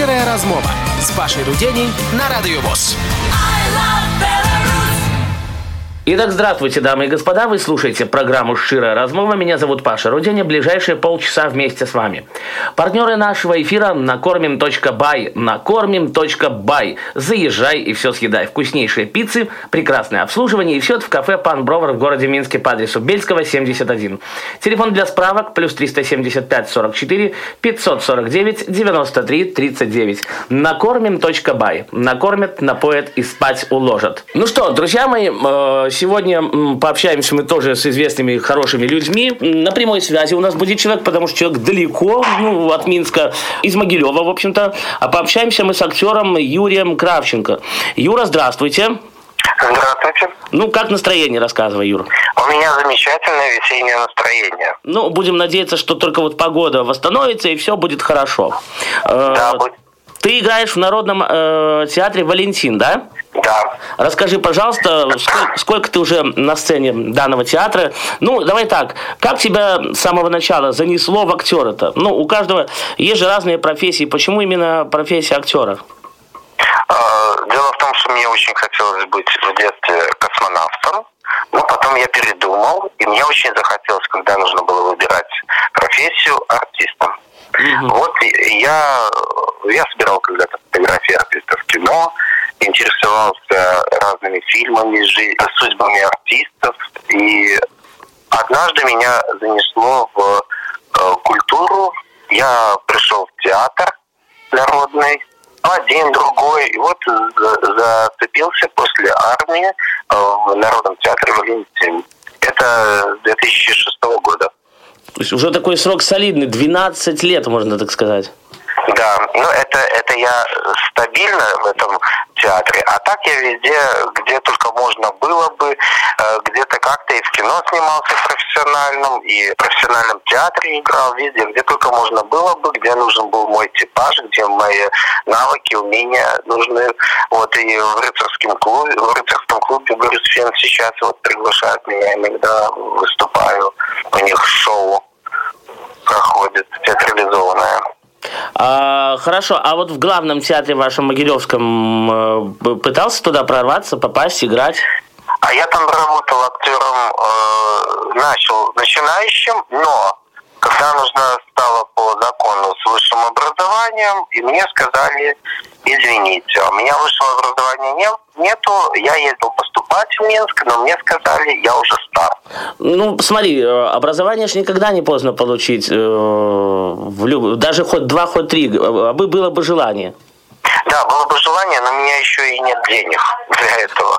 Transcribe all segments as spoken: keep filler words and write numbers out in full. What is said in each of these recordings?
Шчирая размова з Пашай Руденей на Радио ВОС. Итак, здравствуйте, дамы и господа, вы слушаете программу «Шчирая размова». Меня зовут Паша Руденя. Ближайшие полчаса вместе с вами. Партнеры нашего эфира — накормим точка бай. накормим точка бай. Заезжай и все съедай. Вкуснейшие пиццы, прекрасное обслуживание и все это в кафе «Пан Бровар» в городе Минске по адресу Бельского, семьдесят один. Телефон для справок плюс триста семьдесят пять сорок четыре пятьсот сорок девять девяносто три тридцать девять. накормим точка бай. Накормят, напоят и спать уложат. Ну что, друзья мои, сегодня пообщаемся мы тоже с известными хорошими людьми. На прямой связи у нас будет человек, потому что человек далеко, ну, от Минска, из Могилева, в общем-то. А пообщаемся мы с актером Юрием Кравченко. Юра, здравствуйте. Здравствуйте. Ну, как настроение, рассказывай, Юра. У меня замечательное весеннее настроение. Ну, будем надеяться, что только вот погода восстановится и все будет хорошо. Да, э, будет. Ты играешь в Народном э, театре «Валентин», да? Да. Расскажи, пожалуйста, сколько, сколько ты уже на сцене данного театра? Ну, давай так, как тебя с самого начала занесло в актера-то? Ну, у каждого есть же разные профессии. Почему именно профессия актера? Дело в том, что мне очень хотелось быть в детстве космонавтом, но потом я передумал, и мне очень захотелось, когда нужно было выбирать профессию, артистом. Mm-hmm. Вот я, я собирал когда-то фотографии артистов в кино, интересовался разными фильмами, судьбами артистов, и однажды меня занесло в э, культуру. Я пришел в театр народный, один, другой, и вот зацепился после армии в Народном театре «Валентин». Это две тысячи шестого года. То есть уже такой срок солидный, двенадцать лет, можно так сказать. Да, ну это, это я стабильно в этом театре, а так я везде, где только можно было бы, где-то как-то и в кино снимался профессиональном, и в профессиональном театре играл, везде, где только можно было бы, где нужен был мой типаж, где мои навыки, умения нужны. Вот и в рыцарском клубе, в рыцарском клубе Борис Фен сейчас вот приглашают меня, иногда выступаю, у них шоу проходит театрализованное. А, хорошо, а вот в главном театре вашем Могилевском э, пытался туда прорваться, попасть, играть? А я там работал актером, э, начал начинающим, но когда нужно стало по закону с высшим образованием, и мне сказали, извините, у меня высшего образования нет, нету, я ездил поступать в Минск, но мне сказали, я уже стар. Ну, смотри, образование ж никогда не поздно получить, э, в люб... даже хоть два, хоть три, а бы было бы желание. Да, было бы желание, но у меня еще и нет денег для этого.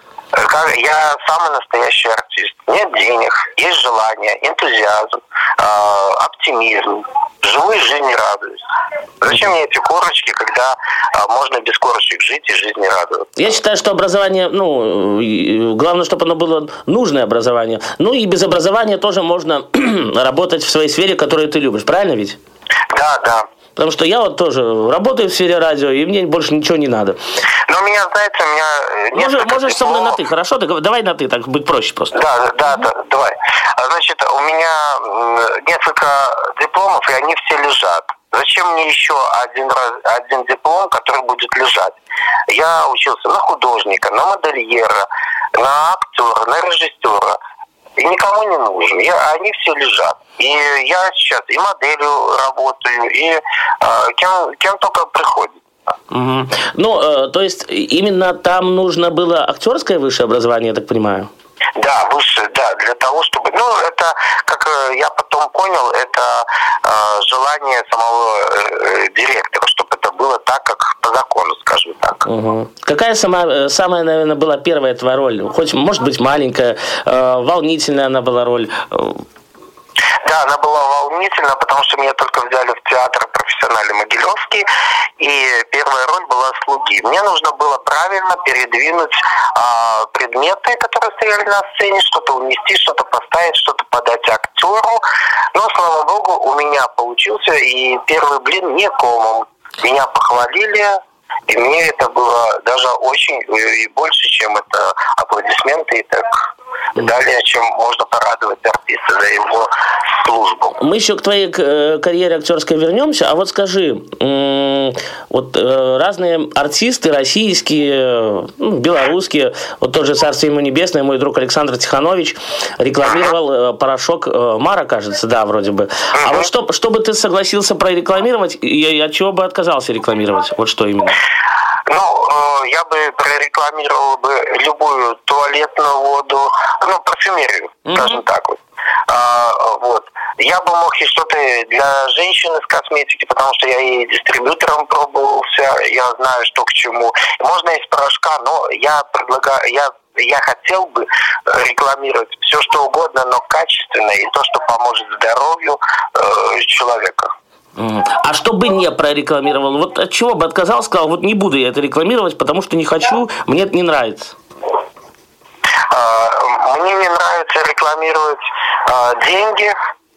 Я самый настоящий артист. Нет денег, есть желание, энтузиазм, э, оптимизм. Живу и жизни радуюсь. Зачем мне эти корочки, когда э, можно без корочек жить и жизни радоваться? Я считаю, что образование, ну, главное, чтобы оно было нужное образование. Ну и без образования тоже можно работать в своей сфере, которую ты любишь. Правильно ведь? Да, да. Потому что я вот тоже работаю в сфере радио, и мне больше ничего не надо. Но у меня, знаете, у меня... Можешь, можешь со мной диплом... на «ты», хорошо? Давай на «ты», так будет проще просто. Да, да, да, давай. Значит, у меня несколько дипломов, и они все лежат. Зачем мне еще один, раз, один диплом, который будет лежать? Я учился на художника, на модельера, на актера, на режиссера. И никому не нужен. Я, они все лежат. И я сейчас и моделью работаю, и э, кем, кем только приходит. Угу. Ну, э, то есть именно там нужно было актерское высшее образование, я так понимаю? Да, высшее, да, для того, чтобы... Ну, это, как я потом понял, это э, желание самого э, директора, чтобы это было так, как по закону, скажем так. Угу. Какая сама, самая, наверное, была первая твоя роль? Хоть, может быть, маленькая, э, волнительная она была роль? Да, она была волнительна, потому что меня только взяли в театр профессиональный Могилевский, и первая роль была слуги. Мне нужно было правильно передвинуть а, предметы, которые стояли на сцене, что-то унести, что-то поставить, что-то подать актеру. Но, слава богу, у меня получился, и первый блин не комом. Меня похвалили, и мне это было даже очень и больше, чем это аплодисменты и так далее, чем можно порадовать артиста за его службу. Мы еще к твоей карьере актерской вернемся, а вот скажи, вот разные артисты российские, ну, белорусские, вот тот же «Царствие ему небесное», мой друг Александр Тиханович рекламировал порошок Мара, кажется, да, вроде бы. А вот что, что бы ты согласился прорекламировать, и от чего бы отказался рекламировать? Вот что именно? Ну, я бы прорекламировал бы любую туалетную воду, ну, парфюмерию, mm-hmm. скажем так вот. А, вот. Я бы мог и что-то для женщин из косметики, потому что я и дистрибьютором пробовался, я знаю, что к чему. Можно из порошка, но я предлагаю, я, я хотел бы рекламировать все, что угодно, но качественно, и то, что поможет здоровью э, человека. А что бы не прорекламировал? Вот от чего бы отказал, сказал, вот не буду я это рекламировать, потому что не хочу, мне это не нравится. Мне не нравится рекламировать деньги.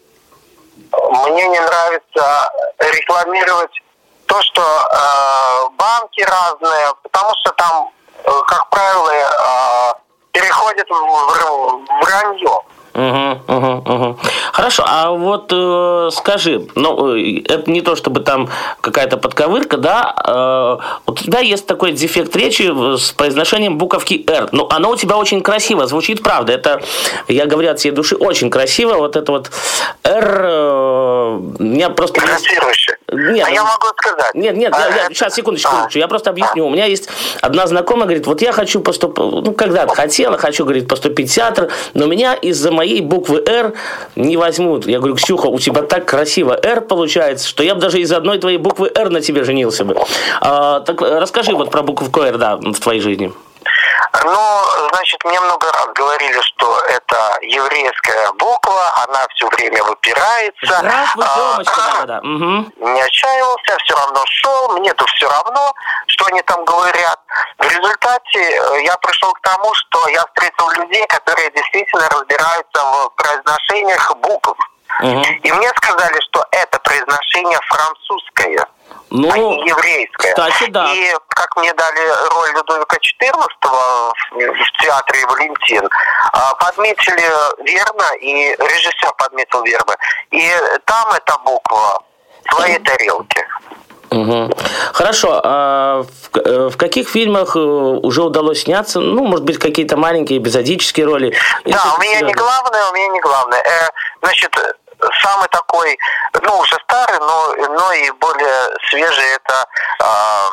Мне не нравится рекламировать то, что банки разные, потому что там, как правило, переходит в вранье. Угу, угу, угу. Хорошо, а вот э, скажи, ну, это не то чтобы там какая-то подковырка, да, э, у тебя есть такой дефект речи с произношением буковки «Р», но оно у тебя очень красиво звучит, правда, это, я говорю от всей души, очень красиво, вот это вот «Р», э, меня просто... Красивейше. Нет, а я могу сказать. Нет, нет, а, я, я, это... сейчас, секундочку, а. я просто объясню. У меня есть одна знакомая, говорит, вот я хочу поступить, ну, когда-то хотела, хочу, говорит, поступить в театр, но меня из-за моей буквы «Р» не возьмут. Я говорю, Ксюха, у тебя так красиво «Р» получается, что я бы даже из одной твоей буквы «Р» на тебе женился бы. А, так расскажи вот про букву «Р», да, в твоей жизни. Ну, значит, мне много раз говорили, что это еврейская буква, она все время выпирается. Здравствуй, Тёмочка, а, да, да. Угу. Не отчаивался, все равно шел, мне-то все равно, что они там говорят. В результате я пришел к тому, что я встретил людей, которые действительно разбираются в произношениях букв. Угу. И мне сказали, что это произношение французское. Ну, а не еврейская. Кстати, да. И как мне дали роль Людовика четырнадцатого в театре «Валентин», подметили верно, и режиссер подметил верно. И там эта буква в своей тарелке. Угу. Хорошо. А в, в каких фильмах уже удалось сняться? Ну, может быть, какие-то маленькие эпизодические роли? Да, у меня не главное, у меня не главное. Э, значит, самый такой, ну, уже старый, но, но и более свежий, это э,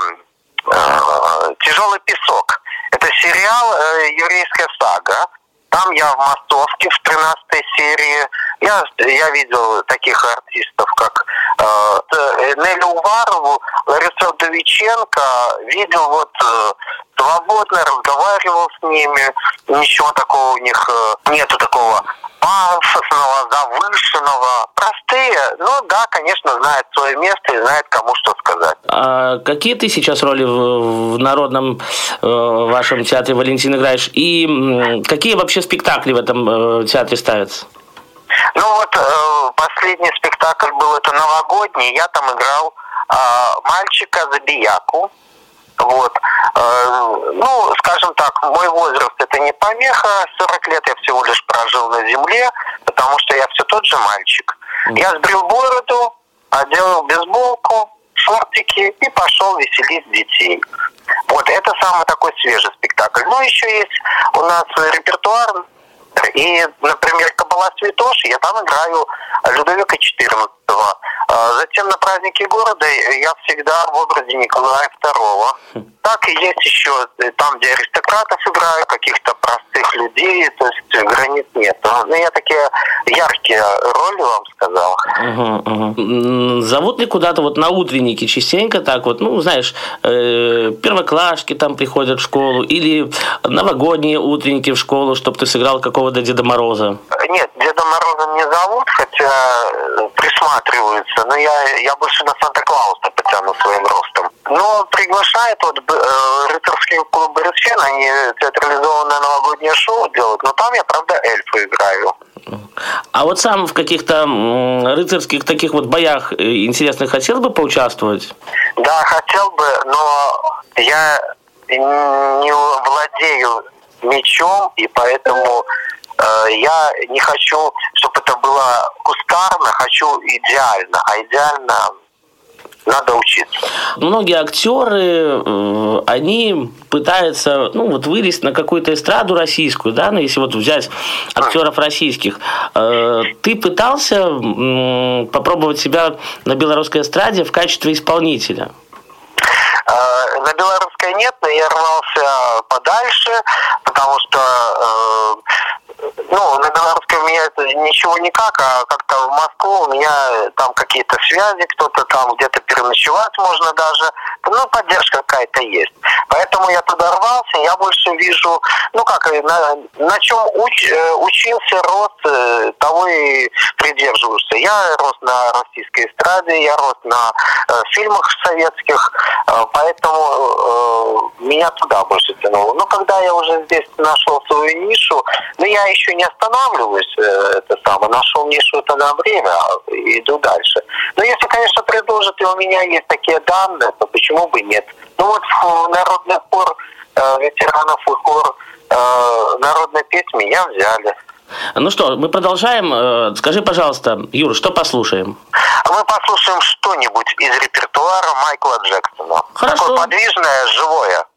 э, «Тяжелый песок». Это сериал э, «Еврейская сага». Там я в массовке в тринадцатой серии. Я, я видел таких артистов, как э, Нелю Уварову, Ларису Вдовиченко. Видел вот э, свободно, разговаривал с ними. Ничего такого у них э, нету такого пафосного, завышенного. Простые, но да, конечно, знают свое место и знают, кому что сказать. А какие ты сейчас роли в, в народном э, вашем театре «Валентин» играешь? И м, какие вообще спектакли в этом э, театре ставятся? Ну вот э, последний спектакль был, это новогодний. Я там играл э, мальчика Забияку. Вот. Э, ну, скажем так, мой возраст это не помеха. сорок лет я всего лишь прожил на земле, потому что я все тот же мальчик. Mm. Я сбрил бороду, одел бейсболку, шортики и пошел веселить детей. Вот, это самый такой свежий спектакль. Ну, еще есть у нас репертуар. И, например, «Кабала Святоши» я там играю Людовика четырнадцатого. Затем на празднике города я всегда в образе Николая второго. Так и есть еще там, где аристократов играю, каких-то простых людей, то есть границ нет. Но я такие яркие роли вам сказал. Угу, угу. Зовут ли куда-то вот на утренники частенько так вот, ну, знаешь, э, первоклашки там приходят в школу, или новогодние утренники в школу, чтобы ты сыграл какого-то Деда Мороза? Нет, Деда Мороза не зовут, хотя присматриваются, но я, я больше на Санта-Клауса потяну своим ростом. Но приглашают вот э, рыцарский клуб «Борисфен», они театрализованное новогоднее шоу делают, но там я, правда, эльфа играю. А вот сам в каких-то рыцарских таких вот боях интересных хотел бы поучаствовать? Да, хотел бы, но я не владею мечом, и поэтому э, я не хочу, чтобы это было было кустарно, хочу идеально, а идеально надо учиться. Многие актеры, они пытаются, ну, вот вылезть на какую-то эстраду российскую, да, ну, если вот взять актеров российских. Ты пытался попробовать себя на белорусской эстраде в качестве исполнителя? На белорусской нет, но я рвался подальше, потому что ну, на белорусской у меня это ничего никак, а как-то в Москву у меня там какие-то связи, кто-то там где-то переночевать можно даже, ну, поддержка какая-то есть. Поэтому я туда рвался, я больше вижу, ну, как, на, на чем уч, учился, рос, того и придерживался. Я рос на российской эстраде, я рос на э, фильмах советских, э, поэтому э, меня туда больше тянуло. Но когда я уже здесь нашел свою нишу, ну, я еще не останавливаюсь, э, это самое, нашел нишу это на время, иду дальше. Но если, конечно, предложат, и у меня есть такие данные, то почему бы нет? Ну вот в народный хор э, ветеранов и хор э, народной песни меня взяли. Ну что, мы продолжаем. Скажи, пожалуйста, Юр, что послушаем? Мы послушаем что-нибудь из репертуара Майкла Джексона. Хорошо. Такое подвижное, живое.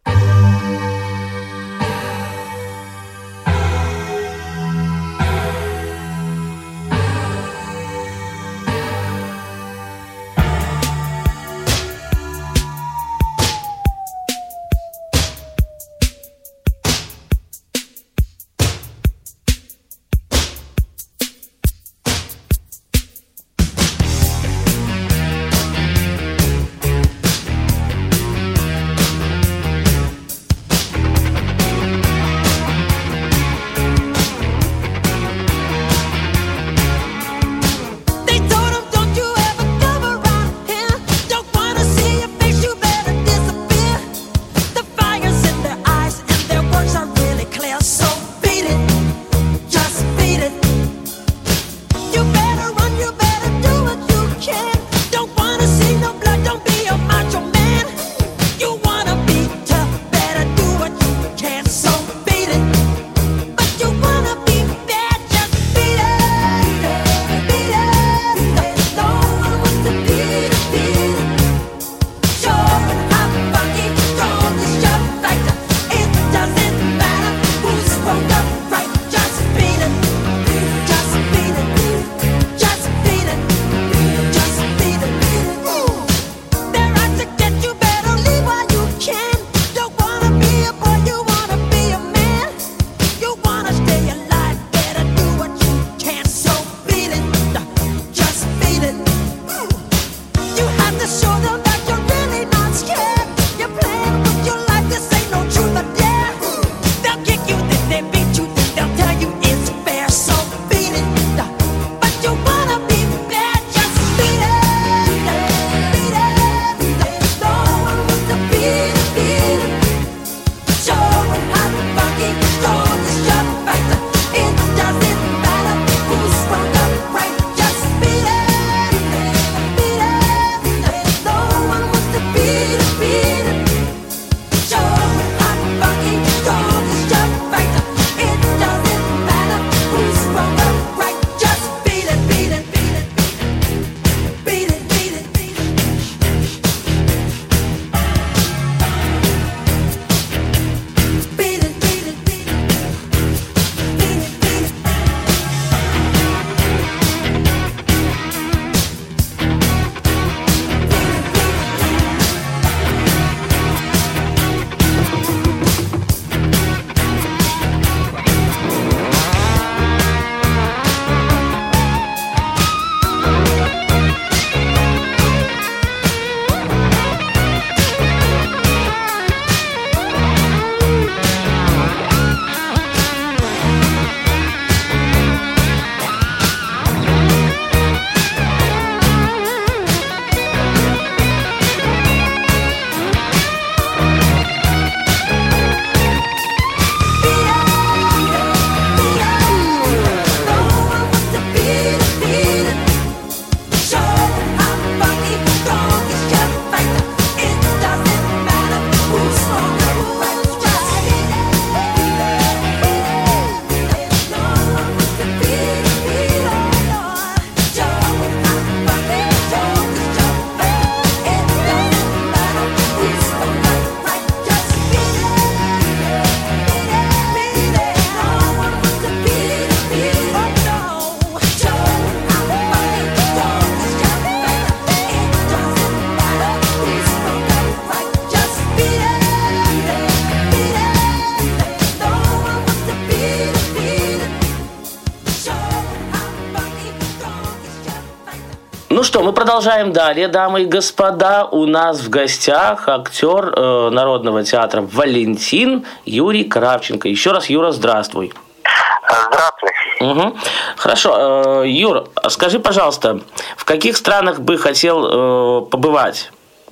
Ну что, мы продолжаем далее, дамы и господа. У нас в гостях актер э, Народного театра Валентин Юрий Кравченко. Еще раз, Юра, здравствуй. Здравствуй. Угу. Хорошо. Э, Юр, скажи, пожалуйста, в каких странах бы хотел э, побывать?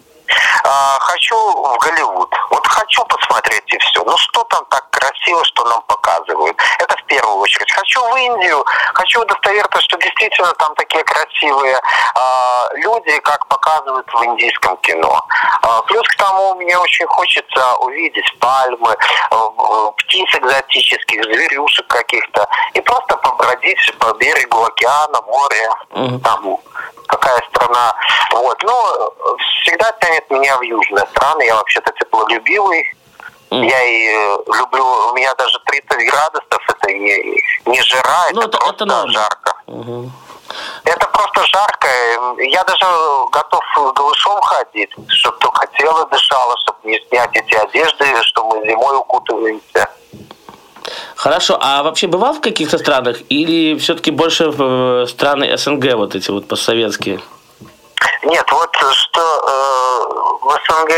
А, хочу в Голливуд. Вот хочу посмотреть и все. Ну что там так красиво, что нам показывают? Это в первую очередь. Хочу в Индию. Хочу удостовериться, что действительно там такие красивые а, люди, как показывают в индийском кино. А, плюс к тому, мне очень хочется увидеть пальмы, птиц экзотических, зверюшек каких-то. И просто побродить по берегу океана, моря. Mm-hmm. Там какая страна. Вот. Но всегда тянет меня в южные страны. Я вообще-то теплолюбивый. Mm. Я и люблю... У меня даже тридцать градусов. Это не, не жара, ну, это, это просто это жарко. Mm-hmm. Это просто жарко. Я даже готов голышом ходить, чтобы только тело дышало, чтобы не снять эти одежды, что мы зимой укутываемся. Хорошо, а вообще бывал в каких-то странах или все-таки больше в страны СНГ, вот эти вот постсоветские? Нет, вот что э, в СНГ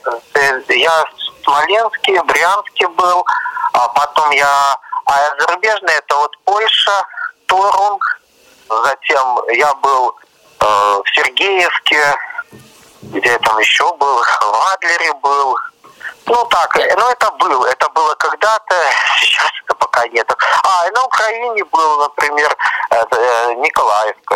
э, я в Смоленске, Брянске был, а потом я... А зарубежные это вот Польша, Торунг, затем я был э, в Сергеевске, где я там еще был, в Адлере был. Ну так, ну это было, это было когда-то, сейчас это пока нет. А, и на Украине был, например, это, Николаевка.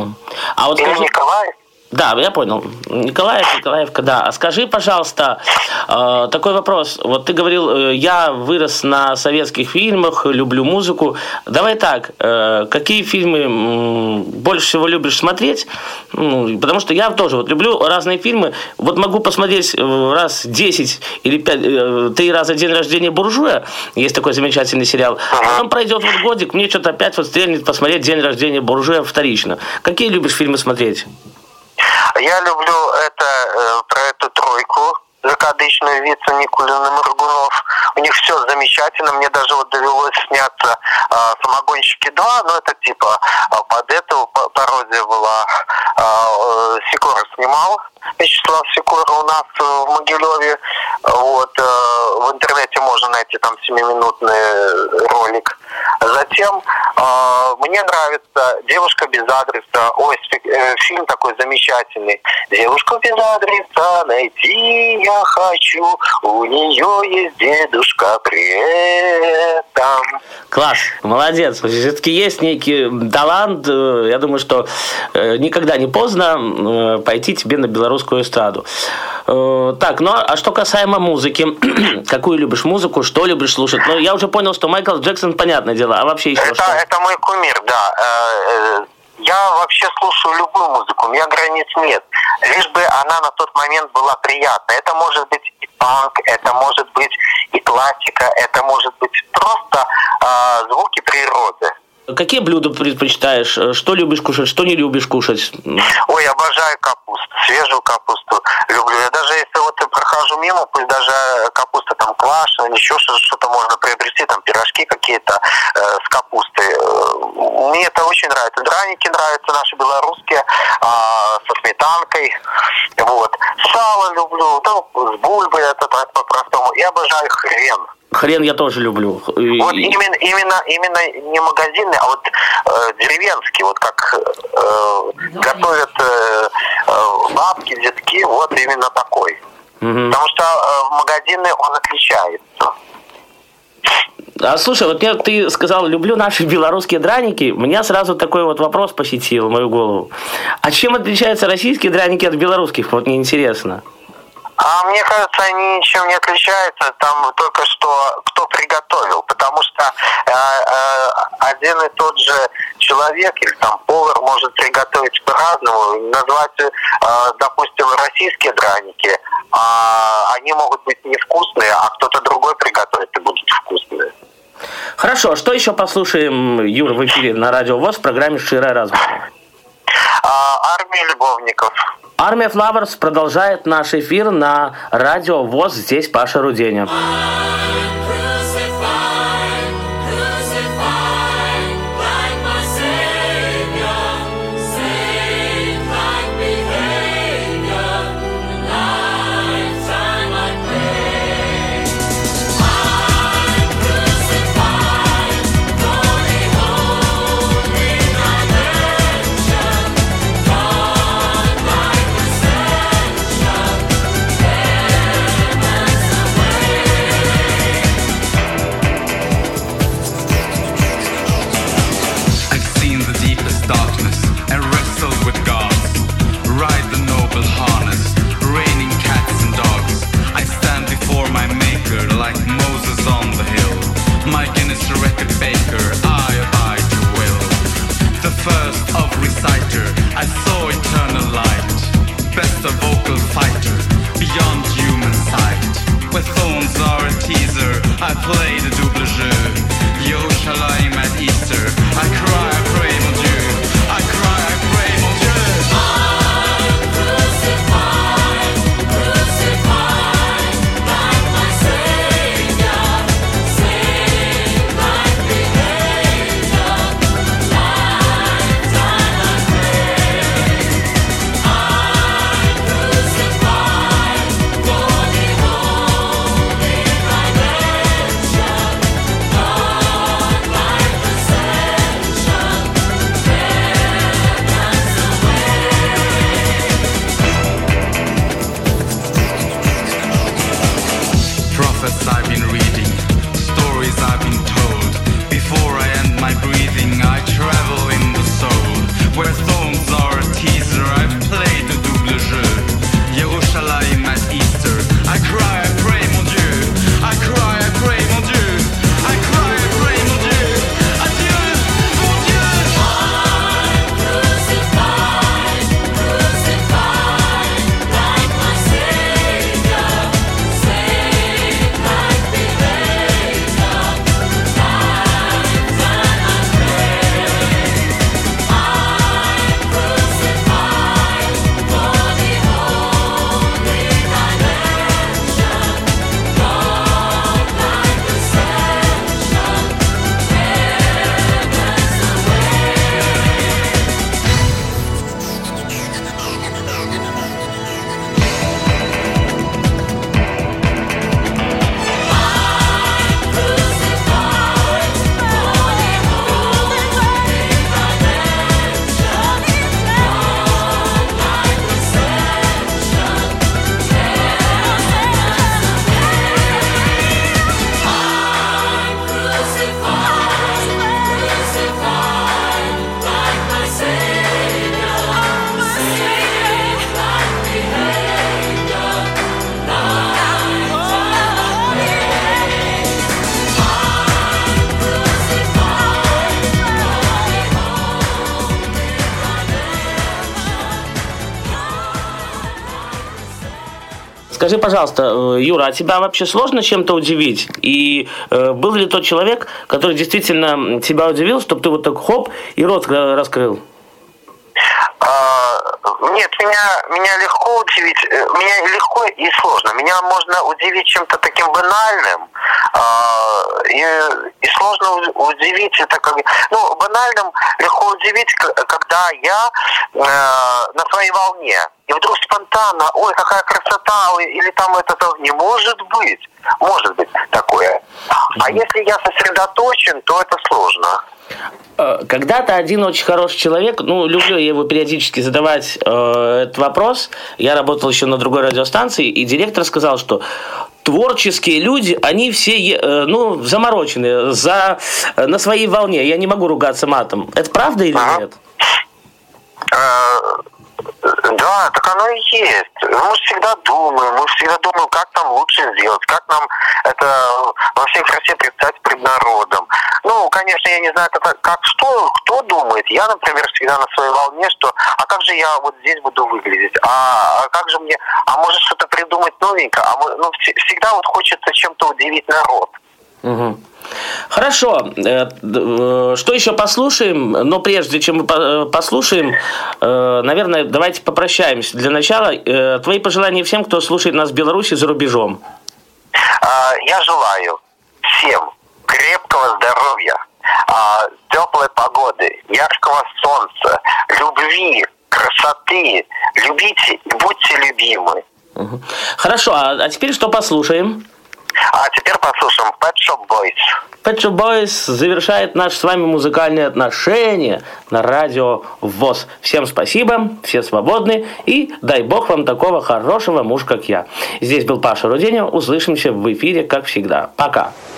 А вот Или скажи... Николаев? Да, я понял. Николаев, Николаевка, да. А скажи, пожалуйста, э, такой вопрос. Вот ты говорил, э, я вырос на советских фильмах, люблю музыку. Давай так, э, какие фильмы э, больше всего любишь смотреть? Ну, потому что я тоже вот люблю разные фильмы. Вот могу посмотреть раз десять или пять, э, три раза «День рождения буржуя». Есть такой замечательный сериал. Потом пройдет вот годик, мне что-то опять вот стрельнет посмотреть «День рождения буржуя» вторично. Какие любишь фильмы смотреть? Я люблю это, э, про эту тройку, закадычную Вицин, Никулин и Моргунов. У них все замечательно. Мне даже вот довелось сняться э, «Самогонщики два», но это типа э, под эту пародия была. Э, Сикора снимал, Вячеслав Сикора у нас в Могилеве. Вот, э, в интернете можно найти там семиминутный ролик. Затем э, мне нравится «Девушка без адреса». Ой, э, фильм такой замечательный. «Девушку без адреса найти я хочу, у нее есть дедушка при этом». Класс, молодец. Все-таки есть некий талант. Я думаю, что никогда не поздно пойти тебе на белорусскую эстраду. Так, ну а что касаемо музыки, какую любишь музыку, что любишь слушать? Ну, я уже понял, что Майкл Джексон, понятное дело, а вообще еще это, что? Это мой кумир, да. Я вообще слушаю любую музыку, у меня границ нет. Лишь бы она на тот момент была приятна. Это может быть и панк, это может быть и классика, это может быть просто э, звуки природы. Какие блюда предпочитаешь? Что любишь кушать, что не любишь кушать? Ой, обожаю капусту, свежую капусту люблю. Я даже если вот я прохожу мимо, пусть даже капуста там квашеная, еще что-то можно приобрести, там пирожки какие-то э, с капустой. Мне это очень нравится. Драники нравятся наши белорусские, э, со сметанкой. Вот. Сало люблю, ну, с бульбой, это так по-простому. Я обожаю хрен. Хрен я тоже люблю. Вот именно, именно, именно не магазинный, а вот э, деревенский, вот как э, готовят э, э, бабки, детки, вот именно такой. Угу. Потому что э, в магазине он отличается. А слушай, вот мне ты сказал, люблю наши белорусские драники, у меня сразу такой вот вопрос посетил в мою голову. А чем отличаются российские драники от белорусских? Вот мне интересно. А мне кажется, они ничем не отличаются, там только что кто приготовил, потому что э, э, один и тот же человек или там повар может приготовить по-разному, назвать, э, допустим, российские драники, а они могут быть невкусные, а кто-то другой приготовит и будут вкусные. Хорошо, что еще послушаем, Юр, в эфире на Радио ВОС в программе «Ширая размова»? А, «Армия любовников». Army of Lovers продолжает наш эфир на Радио ВОС. Здесь Паша Руденя. Crucified, crucified, like my Savior, save my Скажи, пожалуйста, Юра, а тебя вообще сложно чем-то удивить? И э, был ли тот человек, который действительно тебя удивил, чтобы ты вот так хоп и рот раскрыл? Нет, меня, меня легко удивить, меня легко и сложно. Меня можно удивить чем-то таким банальным, и, и сложно удивить это как... Ну, банальным легко удивить, когда я на своей волне. И вдруг спонтанно, ой, какая красота, или там это, не может быть. Может быть такое. А если я сосредоточен, то это сложно. Когда-то один очень хороший человек, ну, люблю я его периодически задавать э, этот вопрос. Я работал еще на другой радиостанции, и директор сказал, что творческие люди, они все, э, ну, заморочены, за, э, на своей волне. Я не могу ругаться матом. Это правда или ага. нет? Да, так оно и есть. Мы всегда думаем, мы всегда думаем, как нам лучше сделать, как нам это во всей красе представить пред народом. Ну, конечно, я не знаю, как, как что, кто думает. Я, например, всегда на своей волне, что а как же я вот здесь буду выглядеть? А, а как же мне, а может что-то придумать новенькое? А мы, ну, всегда вот хочется чем-то удивить народ. Угу. Хорошо. Что еще послушаем? Но прежде чем мы послушаем, наверное, давайте попрощаемся. Для начала, твои пожелания всем, кто слушает нас в Беларуси за рубежом. Я желаю всем крепкого здоровья, теплой погоды, яркого солнца, любви, красоты. Любите и будьте любимы. Угу. Хорошо. А теперь что послушаем? А теперь послушаем Pet Shop Boys. Pet Shop Boys завершает наши с вами музыкальные отношения на радио ВОС. Всем спасибо, все свободны, и дай бог вам такого хорошего мужа, как я. Здесь был Паша Руденя. Услышимся в эфире, как всегда. Пока.